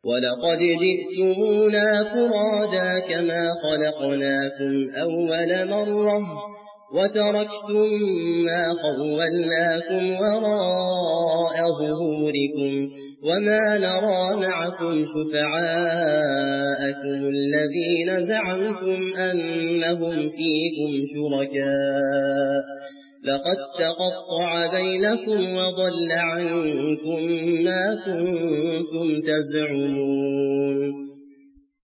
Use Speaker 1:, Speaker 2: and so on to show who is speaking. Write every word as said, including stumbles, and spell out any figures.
Speaker 1: ولقد جئتمونا فرادا كما خلقناكم أول مرة وتركتم ما خولناكم وراء ظهوركم وما نرى معكم شفعاءكم الذين زعمتم أنهم فيكم شركاء لقد تقطع بينكم وضل عنكم ما كنتم تزعمون